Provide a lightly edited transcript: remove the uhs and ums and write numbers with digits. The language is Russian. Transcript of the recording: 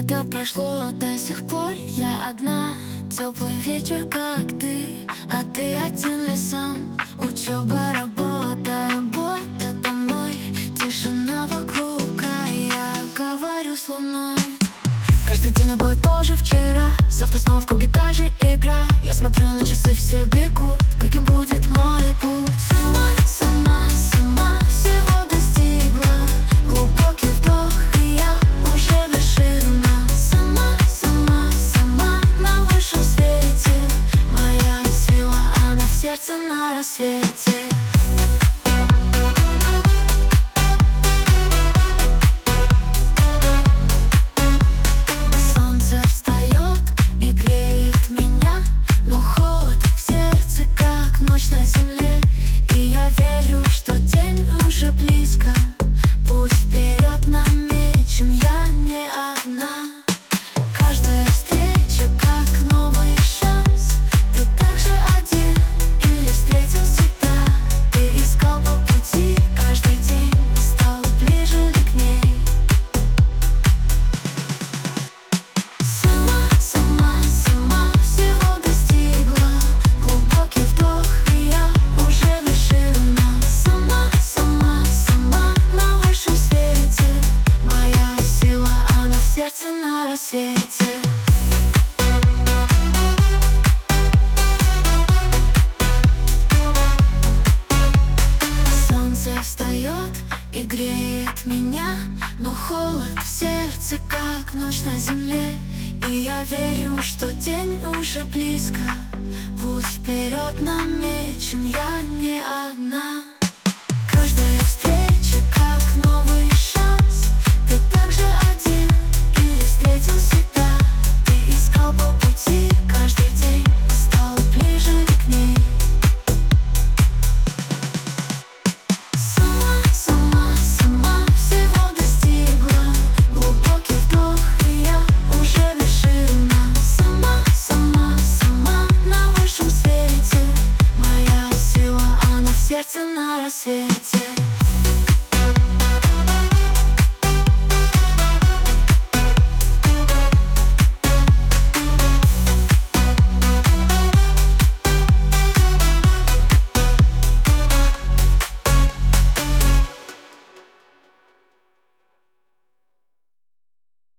Лето прошло, до сих пор я одна. Теплый вечер, как ты, а ты один лесом. Учеба, работа, работа домой. Тишина вокруг, а я говорю с луной. Каждый день будет позже вчера. Завтра снова в круге та же игра. Я смотрю на часы, все бегут. Каким будет мой путь? Сама всего достигла. Глубокий вдох, и я уже вершина. Сама на высшем свете. Моя сила, она в сердце на рассвете. На рассвете. Солнце встает и греет меня, но холод в сердце, как ночь на земле. И я верю, что день уже близко. Путь вперед нам мечем, я не одна. Каждая встреча, как новый шанс. Ты также один. Встретил себя, ты искал по пути. Каждый день стал ближе к ней. Сама всего достигла. Глубокий вдох, и я уже вершина. Сама на высшем свете. Моя сила, она в сердце на рассвете.